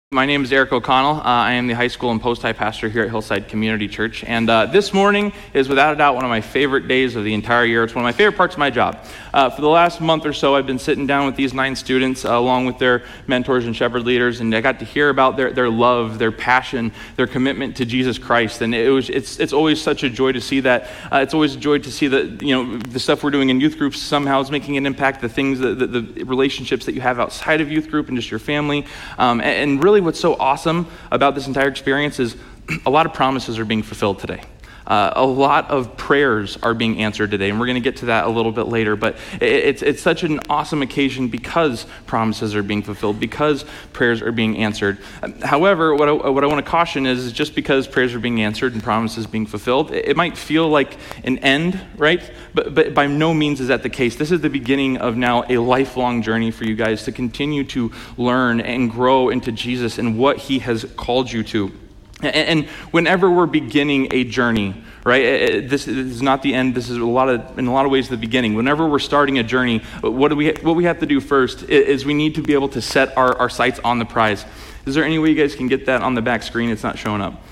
My name is Eric O'Connell. I am the high school and post-high pastor here at Hillside Community Church. And this morning is without a doubt one of my favorite days of the entire year. It's one of my favorite parts of my job. For the last month or so, I've been sitting down with these 9 students along with their mentors and shepherd leaders, and I got to hear about their love, their passion, their commitment to Jesus Christ. And it's always such a joy to see that. It's always a joy to see that, the stuff we're doing in youth groups somehow is making an impact, the things, the relationships that you have outside of youth group and just your family. And really what's so awesome about this entire experience is a lot of promises are being fulfilled today. A lot of prayers are being answered today, and we're going to get to that a little bit later, but it's such an awesome occasion because promises are being fulfilled, because prayers are being answered. However, what I want to caution is just because prayers are being answered and promises being fulfilled, it might feel like an end, right? But by no means is that the case. This is the beginning of now a lifelong journey for you guys to continue to learn and grow into Jesus and what he has called you to. And whenever we're beginning a journey, right, this is not the end. This is in a lot of ways the beginning. Whenever we're starting a journey, what we have to do first is we need to be able to set our sights on the prize. Is there any way you guys can get that on the back screen? It's not showing up.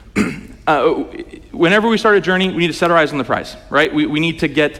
Whenever we start a journey, we need to set our eyes on the prize, right? We need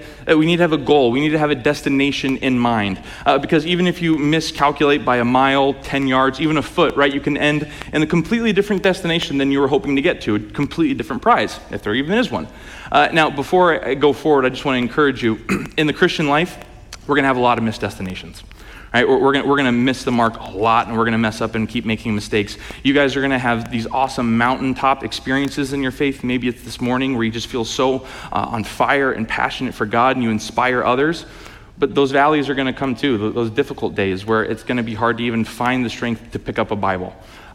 to have a goal. We need to have a destination in mind. Because even if you miscalculate by a mile, 10 yards, even a foot, right, you can end in a completely different destination than you were hoping to get to, a completely different prize, if there even is one. Now, before I go forward, I just want to encourage you, in the Christian life, we're going to have a lot of missed destinations. Right, we're going to miss the mark a lot, and we're going to mess up and keep making mistakes. You guys are going to have these awesome mountaintop experiences in your faith. Maybe it's this morning where you just feel so on fire and passionate for God, and you inspire others. But those valleys are going to come too, those difficult days where it's going to be hard to even find the strength to pick up a Bible,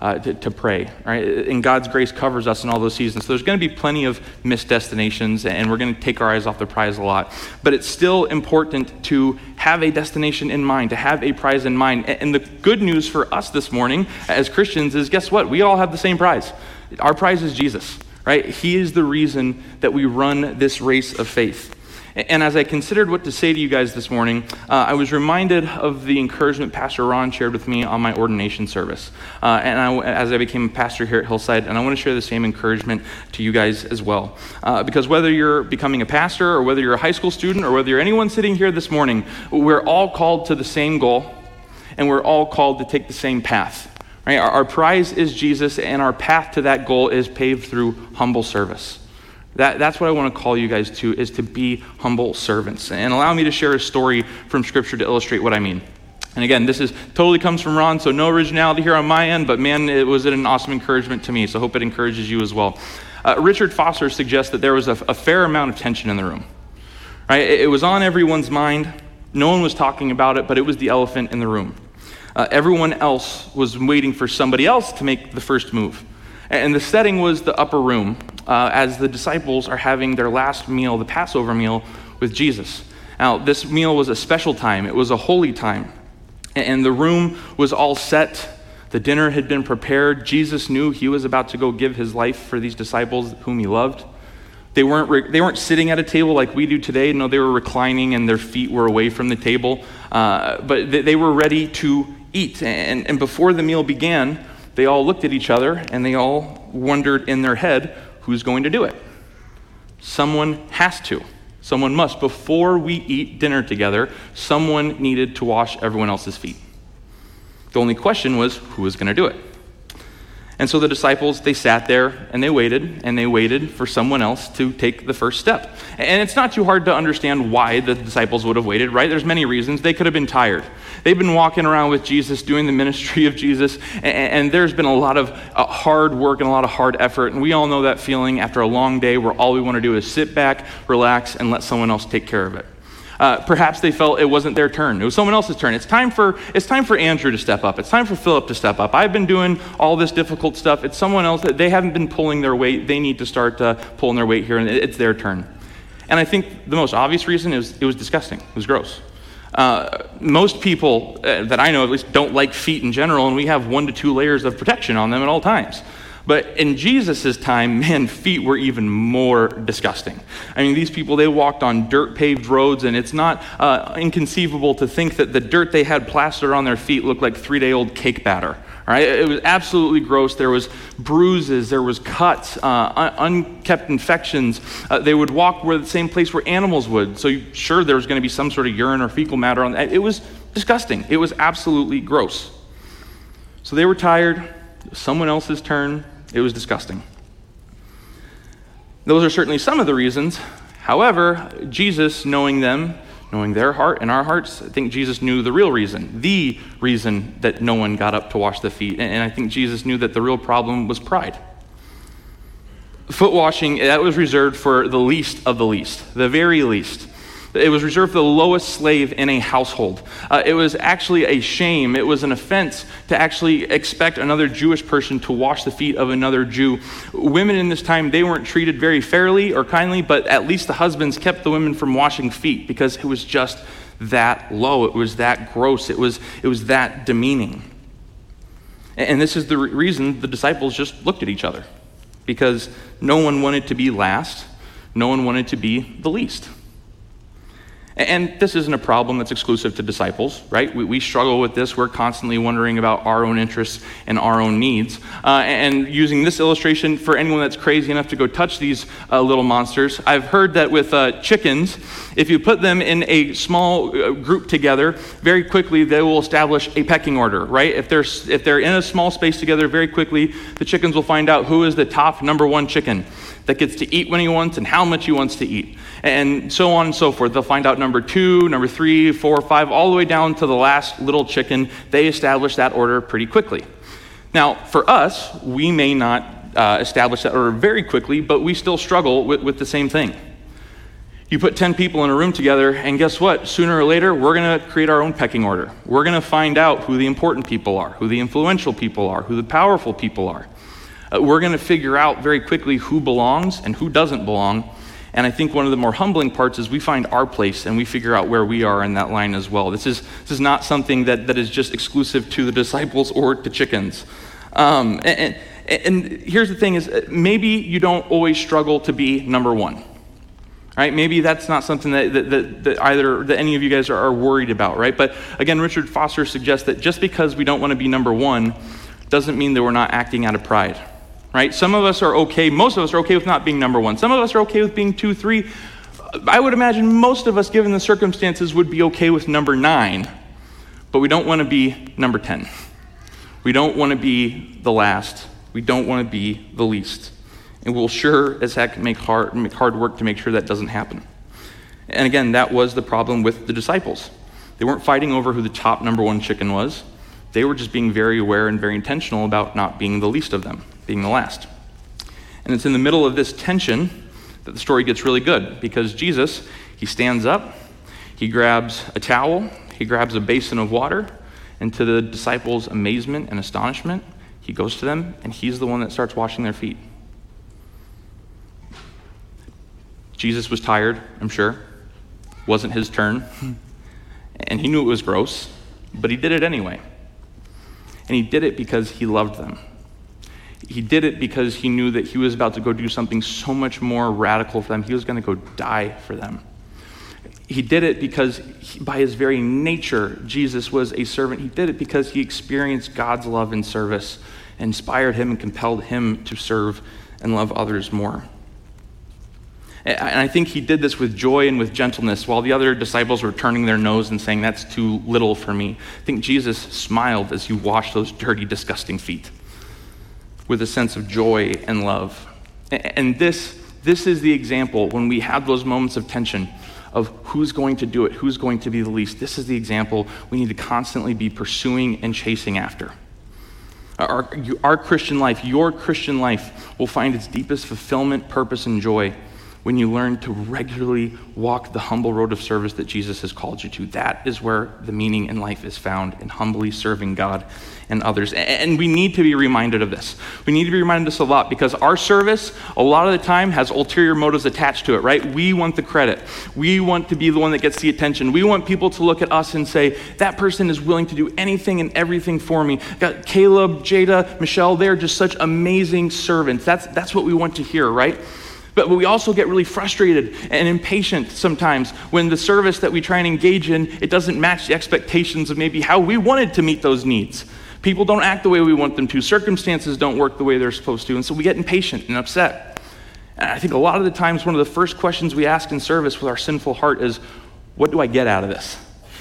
to pray. Right? And God's grace covers us in all those seasons. So there's going to be plenty of missed destinations, and we're going to take our eyes off the prize a lot. But it's still important to have a destination in mind, to have a prize in mind. And the good news for us this morning as Christians is, guess what? We all have the same prize. Our prize is Jesus, right? He is the reason that we run this race of faith. And as I considered what to say to you guys this morning, I was reminded of the encouragement Pastor Ron shared with me on my ordination service. As I became a pastor here at Hillside, and I want to share the same encouragement to you guys as well. Because whether you're becoming a pastor, or whether you're a high school student, or whether you're anyone sitting here this morning, we're all called to the same goal, and we're all called to take the same path. Right? Our prize is Jesus, and our path to that goal is paved through humble service. That's what I want to call you guys to, is to be humble servants. And allow me to share a story from Scripture to illustrate what I mean. And again, this totally comes from Ron, so no originality here on my end, but man, it was an awesome encouragement to me, so I hope it encourages you as well. Richard Foster suggests that there was a fair amount of tension in the room. Right? It was on everyone's mind. No one was talking about it, but it was the elephant in the room. Everyone else was waiting for somebody else to make the first move. And the setting was the upper room, as the disciples are having their last meal, the Passover meal, with Jesus. Now, this meal was a special time. It was a holy time. And the room was all set. The dinner had been prepared. Jesus knew he was about to go give his life for these disciples whom he loved. They weren't sitting at a table like we do today. No, they were reclining and their feet were away from the table. But they were ready to eat. And before the meal began, they all looked at each other and they all wondered in their head, who's going to do it? Someone has to. Someone must. Before we eat dinner together, someone needed to wash everyone else's feet. The only question was, who was going to do it? And so the disciples, they sat there and they waited for someone else to take the first step. And it's not too hard to understand why the disciples would have waited, right? There's many reasons. They could have been tired. They've been walking around with Jesus, doing the ministry of Jesus, and there's been a lot of hard work and a lot of hard effort. And we all know that feeling after a long day where all we want to do is sit back, relax, and let someone else take care of it. Perhaps they felt it wasn't their turn. It was someone else's turn. It's time for Andrew to step up. It's time for Philip to step up. I've been doing all this difficult stuff. It's someone else that they haven't been pulling their weight. They need to start pulling their weight here, and it's their turn. And I think the most obvious reason is it was disgusting. It was gross. Most people that I know at least don't like feet in general, and we have 1 to 2 layers of protection on them at all times. But in Jesus' time, man, feet were even more disgusting. I mean, these people, they walked on dirt-paved roads, and it's not inconceivable to think that the dirt they had plastered on their feet looked like 3-day-old cake batter. Right? It was absolutely gross. There was bruises, there was cuts, unkept infections. They would walk the same place where animals would. So sure, there was going to be some sort of urine or fecal matter on that. It was disgusting. It was absolutely gross. So they were tired. It was someone else's turn. It was disgusting. Those are certainly some of the reasons. However, Jesus, knowing them, knowing their heart and our hearts, I think Jesus knew the real reason, that no one got up to wash the feet. And I think Jesus knew that the real problem was pride. Foot washing, that was reserved for the least of the least, the very least. It was reserved for the lowest slave in a household. It was actually a shame. It was an offense to actually expect another Jewish person to wash the feet of another Jew. Women in this time, they weren't treated very fairly or kindly, but at least the husbands kept the women from washing feet because it was just that low. It was that gross. It was that demeaning. And this is the reason the disciples just looked at each other, because no one wanted to be last. No one wanted to be the least. And this isn't a problem that's exclusive to disciples, right? We struggle with this. We're constantly wondering about our own interests and our own needs. And using this illustration, for anyone that's crazy enough to go touch these little monsters, I've heard that with chickens, if you put them in a small group together, very quickly they will establish a pecking order, right? If they're in a small space together, very quickly the chickens will find out who is the top number one chicken that gets to eat when he wants and how much he wants to eat. And so on and so forth. They'll find out number 2, number 3, 4, 5, all the way down to the last little chicken. They establish that order pretty quickly. Now, for us, we may not establish that order very quickly, but we still struggle with the same thing. You put 10 people in a room together, and guess what? Sooner or later, we're going to create our own pecking order. We're going to find out who the important people are, who the influential people are, who the powerful people are. We're going to figure out very quickly who belongs and who doesn't belong. And I think one of the more humbling parts is we find our place and we figure out where we are in that line as well. This is not something that is just exclusive to the disciples or to chickens. And here's the thing is, maybe you don't always struggle to be number one. Right? Maybe that's not something that any of you guys are worried about, right? But again, Richard Foster suggests that just because we don't want to be number one doesn't mean that we're not acting out of pride. Right? Some of us are okay. Most of us are okay with not being number one. Some of us are okay with being 2, 3. I would imagine most of us, given the circumstances, would be okay with number 9. But we don't want to be number 10. We don't want to be the last. We don't want to be the least. And we'll sure as heck make hard work to make sure that doesn't happen. And again, that was the problem with the disciples. They weren't fighting over who the top number one chicken was. They were just being very aware and very intentional about not being the least of them, being the last. And it's in the middle of this tension that the story gets really good, because Jesus, he stands up, he grabs a towel, he grabs a basin of water, and to the disciples' amazement and astonishment, he goes to them and he's the one that starts washing their feet. Jesus was tired, I'm sure. Wasn't his turn. And he knew it was gross, but he did it anyway. And he did it because he loved them. He did it because he knew that he was about to go do something so much more radical for them. He was going to go die for them. He did it because by his very nature, Jesus was a servant. He did it because he experienced God's love and service, inspired him and compelled him to serve and love others more. And I think he did this with joy and with gentleness, while the other disciples were turning their nose and saying, "That's too little for me." I think Jesus smiled as he washed those dirty, disgusting feet with a sense of joy and love. And this is the example when we have those moments of tension of who's going to do it, who's going to be the least. This is the example we need to constantly be pursuing and chasing after. Our Christian life, your Christian life, will find its deepest fulfillment, purpose, and joy when you learn to regularly walk the humble road of service that Jesus has called you to. That is where the meaning in life is found, in humbly serving God and others. And we need to be reminded of this. We need to be reminded of this a lot, because our service, a lot of the time, has ulterior motives attached to it, right? We want the credit. We want to be the one that gets the attention. We want people to look at us and say, that person is willing to do anything and everything for me. Got Caleb, Jada, Michelle, they're just such amazing servants. That's what we want to hear, right? But we also get really frustrated and impatient sometimes when the service that we try and engage in, it doesn't match the expectations of maybe how we wanted to meet those needs. People don't act the way we want them to. Circumstances don't work the way they're supposed to. And so we get impatient and upset. And I think a lot of the times one of the first questions we ask in service with our sinful heart is, what do I get out of this?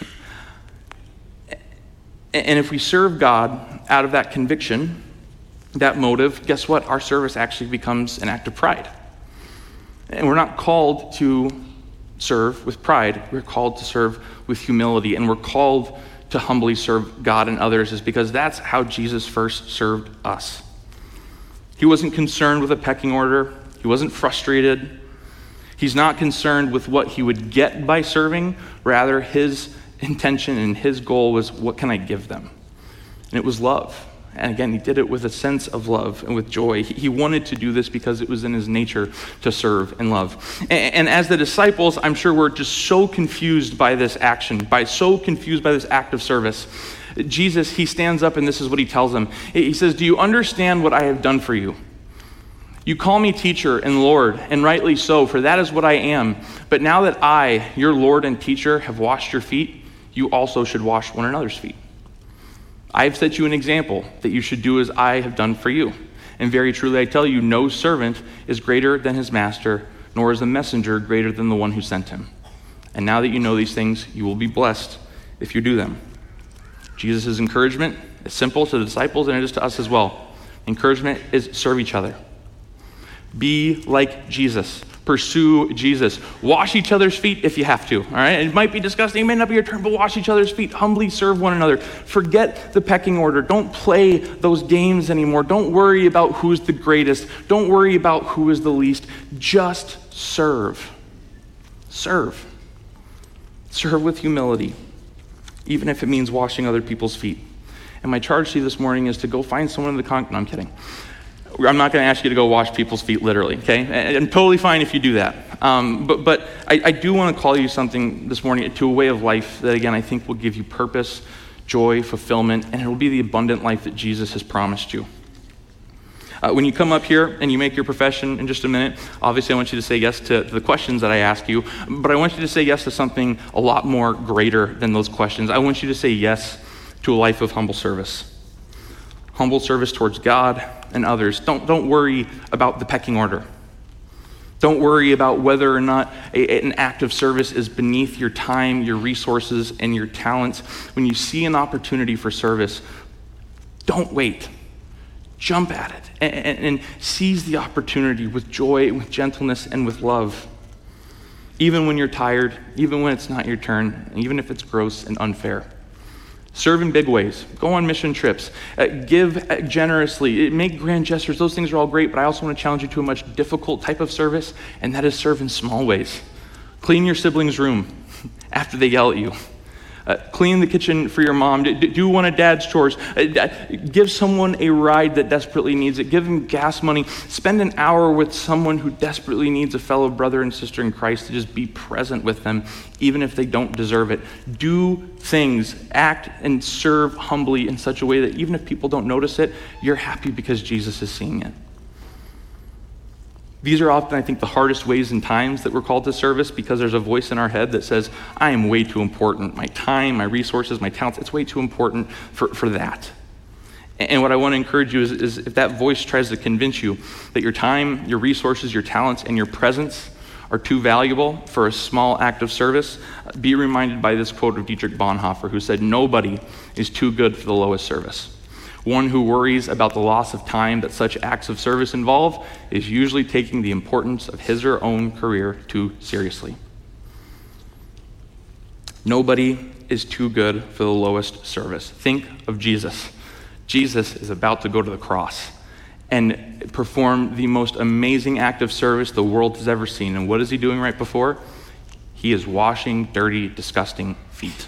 And if we serve God out of that conviction, that motive, guess what? Our service actually becomes an act of pride. And we're not called to serve with pride. We're called to serve with humility. And we're called to humbly serve God and others, is because that's how Jesus first served us. He wasn't concerned with a pecking order. He wasn't frustrated. He's not concerned with what he would get by serving. Rather, his intention and his goal was, what can I give them? And it was love. And again, he did it with a sense of love and with joy. He wanted to do this because it was in his nature to serve and love. And as the disciples, I'm sure we're just so confused by this action, so confused by this act of service. Jesus, he stands up and this is what he tells them. He says, do you understand what I have done for you? You call me teacher and Lord, and rightly so, for that is what I am. But now that I, your Lord and teacher, have washed your feet, you also should wash one another's feet. I have set you an example that you should do as I have done for you. And very truly I tell you, no servant is greater than his master, nor is a messenger greater than the one who sent him. And now that you know these things, you will be blessed if you do them. Jesus' encouragement is simple to the disciples, and it is to us as well. Encouragement is serve each other. Be like Jesus. Pursue Jesus. Wash each other's feet if you have to, all right? It might be disgusting, it may not be your turn, but wash each other's feet. Humbly serve one another. Forget the pecking order. Don't play those games anymore. Don't worry about who's the greatest. Don't worry about who is the least. Just serve. Serve. Serve with humility, even if it means washing other people's feet. And my charge to you this morning is to go find someone in the no, I'm kidding. I'm not going to ask you to go wash people's feet literally, okay? And I'm totally fine if you do that. But I do want to call you something this morning, to a way of life that, again, I think will give you purpose, joy, fulfillment, and it will be the abundant life that Jesus has promised you. When you come up here and you make your profession in just a minute, obviously I want you to say yes to the questions that I ask you, but I want you to say yes to something a lot more greater than those questions. I want you to say yes to a life of humble service. Humble service towards God and others. Don't worry about the pecking order. Don't worry about whether or not an act of service is beneath your time, your resources, and your talents. When you see an opportunity for service, don't wait. Jump at it and seize the opportunity with joy, with gentleness, and with love. Even when you're tired, even when it's not your turn, and even if it's gross and unfair. Serve in big ways. Go on mission trips. Give generously. Make grand gestures. Those things are all great, but I also want to challenge you to a much difficult type of service, and that is serve in small ways. Clean your sibling's room after they yell at you. Clean the kitchen for your mom. Do one of dad's chores. Give someone a ride that desperately needs it. Give them gas money. Spend an hour with someone who desperately needs a fellow brother and sister in Christ, to just be present with them, even if they don't deserve it. Do things, act and serve humbly in such a way that even if people don't notice it, you're happy because Jesus is seeing it. These are often, I think, the hardest ways and times that we're called to service, because there's a voice in our head that says, I am way too important. My time, my resources, my talents, it's way too important for that. And what I want to encourage you is if that voice tries to convince you that your time, your resources, your talents, and your presence are too valuable for a small act of service, be reminded by this quote of Dietrich Bonhoeffer, who said, nobody is too good for the lowest service. One who worries about the loss of time that such acts of service involve is usually taking the importance of his or her own career too seriously. Nobody is too good for the lowest service. Think of Jesus. Jesus is about to go to the cross, and perform the most amazing act of service the world has ever seen. And what is he doing right before? He is washing dirty, disgusting feet.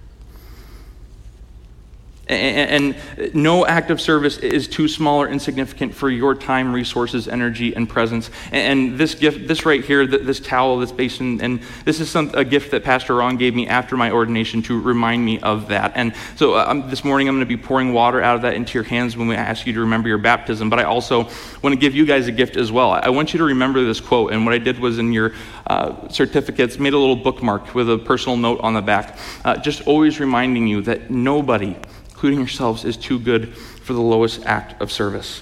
And no act of service is too small or insignificant for your time, resources, energy, and presence. And this gift, this right here, this towel, this basin, and this is a gift that Pastor Ron gave me after my ordination to remind me of that. And so this morning I'm going to be pouring water out of that into your hands when we ask you to remember your baptism. But I also want to give you guys a gift as well. I want you to remember this quote. And what I did was in your certificates, made a little bookmark with a personal note on the back, just always reminding you that nobody, including yourselves, is too good for the lowest act of service.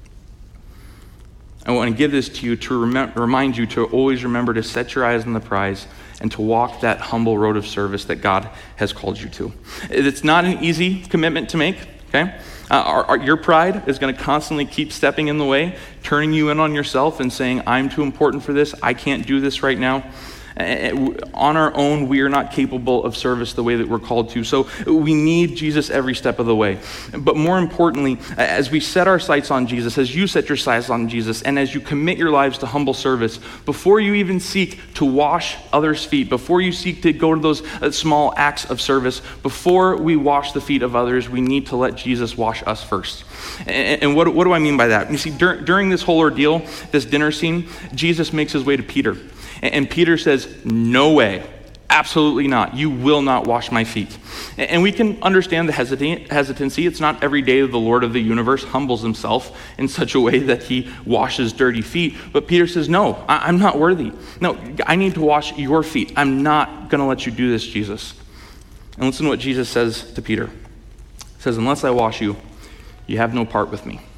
I want to give this to you to remind you to always remember to set your eyes on the prize and to walk that humble road of service that God has called you to. It's not an easy commitment to make, okay? Your pride is going to constantly keep stepping in the way, turning you in on yourself and saying, I'm too important for this, I can't do this right now. On our own, we are not capable of service the way that we're called to. So we need Jesus every step of the way. But more importantly, as we set our sights on Jesus, as you set your sights on Jesus, and as you commit your lives to humble service, before you even seek to wash others' feet, before you seek to go to those small acts of service, before we wash the feet of others, we need to let Jesus wash us first. And what do I mean by that? You see, during this whole ordeal, this dinner scene, Jesus makes his way to Peter. And Peter says, no way, absolutely not. You will not wash my feet. And we can understand the hesitancy. It's not every day the Lord of the universe humbles himself in such a way that he washes dirty feet. But Peter says, no, I'm not worthy. No, I need to wash your feet. I'm not going to let you do this, Jesus. And listen to what Jesus says to Peter. He says, unless I wash you, you have no part with me.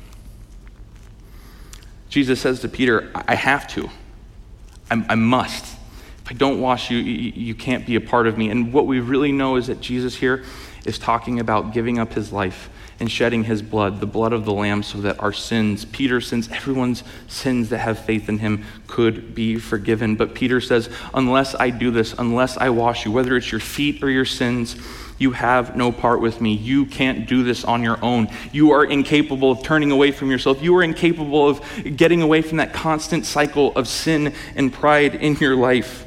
Jesus says to Peter, I have to. I must. If I don't wash you, you can't be a part of me. And what we really know is that Jesus here is talking about giving up his life and shedding his blood, the blood of the Lamb, so that our sins, Peter's sins, everyone's sins that have faith in him could be forgiven. But Peter says, unless I do this, unless I wash you, whether it's your feet or your sins, you have no part with me. You can't do this on your own. You are incapable of turning away from yourself. You are incapable of getting away from that constant cycle of sin and pride in your life.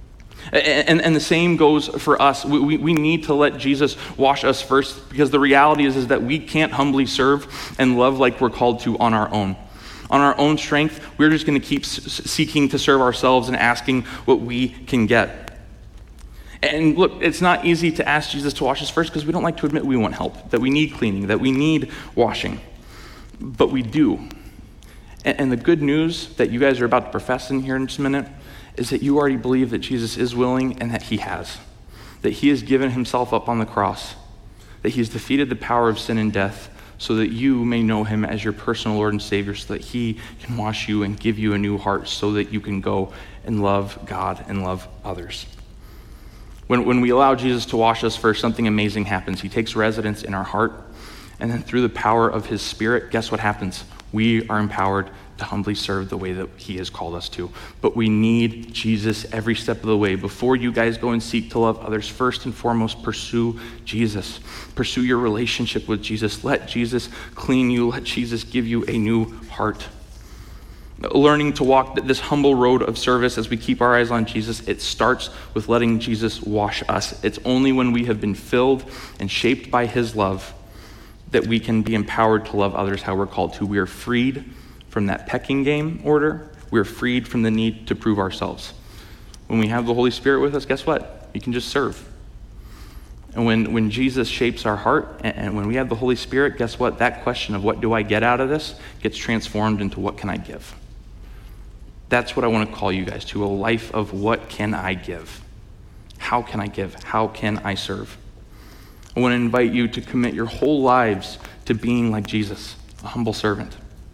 And the same goes for us. We need to let Jesus wash us first, because the reality is that we can't humbly serve and love like we're called to on our own. On our own strength, we're just going to keep seeking to serve ourselves and asking what we can get. And look, it's not easy to ask Jesus to wash us first because we don't like to admit we want help, that we need cleaning, that we need washing. But we do. And the good news that you guys are about to profess in here in just a minute is that you already believe that Jesus is willing and that he has. That he has given himself up on the cross. That he has defeated the power of sin and death so that you may know him as your personal Lord and Savior, so that he can wash you and give you a new heart so that you can go and love God and love others. When we allow Jesus to wash us first, something amazing happens. He takes residence in our heart, and then through the power of his Spirit, guess what happens? We are empowered to humbly serve the way that he has called us to. But we need Jesus every step of the way. Before you guys go and seek to love others, first and foremost, pursue Jesus. Pursue your relationship with Jesus. Let Jesus clean you. Let Jesus give you a new heart. Learning to walk this humble road of service as we keep our eyes on Jesus, it starts with letting Jesus wash us. It's only when we have been filled and shaped by his love that we can be empowered to love others how we're called to. We are freed from that pecking game order. We are freed from the need to prove ourselves. When we have the Holy Spirit with us, guess what? You can just serve. And when Jesus shapes our heart, and when we have the Holy Spirit, guess what? That question of what do I get out of this gets transformed into what can I give? That's what I want to call you guys to, a life of what can I give? How can I give? How can I serve? I want to invite you to commit your whole lives to being like Jesus, a humble servant.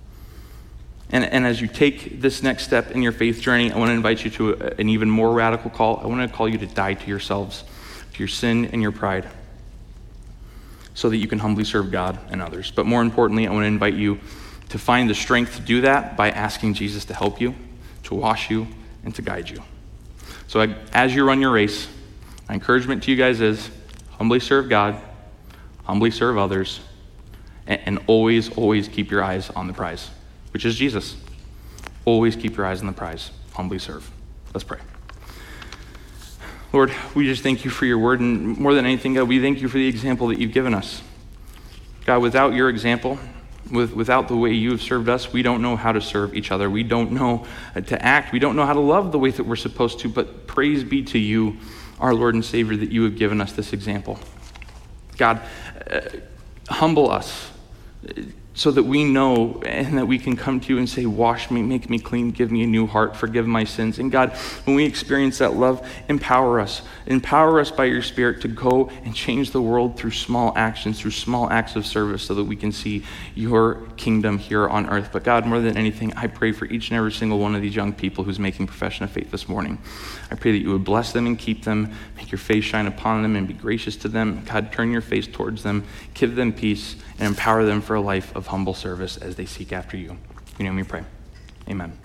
And as you take this next step in your faith journey, I want to invite you to an even more radical call. I want to call you to die to yourselves, to your sin and your pride, so that you can humbly serve God and others. But more importantly, I want to invite you to find the strength to do that by asking Jesus to help you, to wash you, and to guide you. So as you run your race, my encouragement to you guys is humbly serve God, humbly serve others, and always, always keep your eyes on the prize. which is Jesus. Always keep your eyes on the prize. Humbly serve. Let's pray. Lord, we just thank you for your word, and more than anything, God, we thank you for the example that you've given us. God, without your example, without the way you have served us, we don't know how to serve each other. We don't know to act. We don't know how to love the way that we're supposed to, but praise be to you, our Lord and Savior, that you have given us this example. God, humble us so that we know and that we can come to you and say, wash me, make me clean, give me a new heart, forgive my sins. And God, when we experience that love, empower us by your Spirit to go and change the world through small actions, through small acts of service, so that we can see your kingdom here on earth. But God, more than anything, I pray for each and every single one of these young people who's making profession of faith this morning. I pray that you would bless them and keep them, make your face shine upon them and be gracious to them. God, turn your face towards them, give them peace, and empower them for a life of humble service as they seek after you. In your name we pray. Amen.